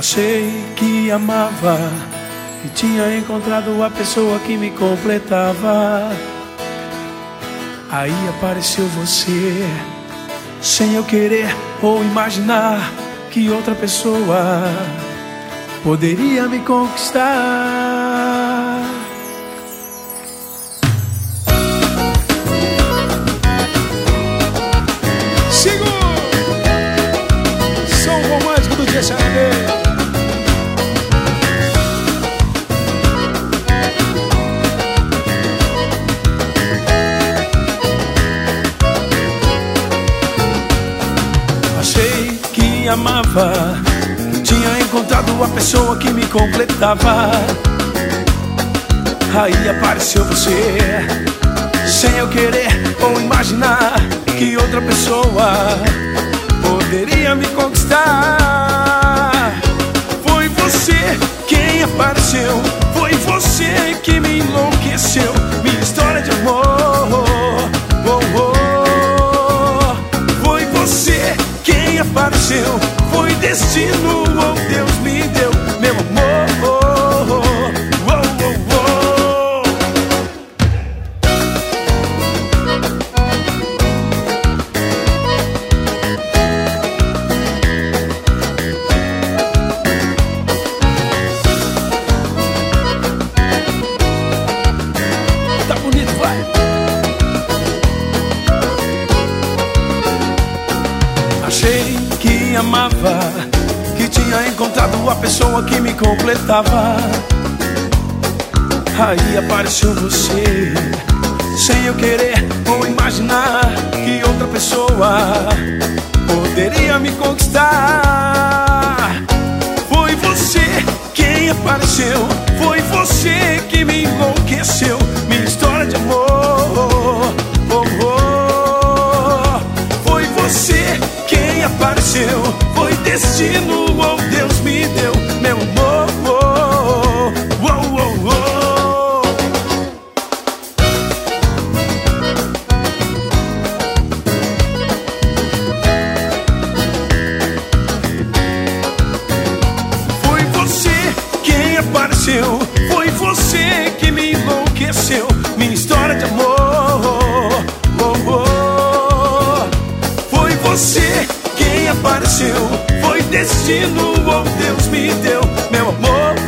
Achei que amava, que tinha encontrado a pessoa que me completava. Aí apareceu você, sem eu querer ou imaginar que outra pessoa poderia me conquistar. Sigo! Sou o romântico do dia Xavier. Achei que amava, tinha encontrado a pessoa que me completava. Aí apareceu você, sem eu querer ou imaginar que outra pessoa poderia me conquistar. Foi você quem apareceu, foi você que me enlouqueceu. Minha história de amor, foi você quem apareceu, foi destino, oh, Deus me deu, meu amor. Tá bonito, vai. Achei que amava, que tinha encontrado a pessoa que me completava. Aí apareceu você, sem eu querer ou imaginar que outra pessoa poderia me conquistar. Foi você quem apareceu, foi você que me enlouqueceu. Minha história de amor, foi você quem apareceu, foi destino, oh, Deus me deu, meu amor. Foi você quem apareceu, foi você que me enlouqueceu. Minha história de amor, foi você quem apareceu, foi destino, oh, Deus me deu, meu amor.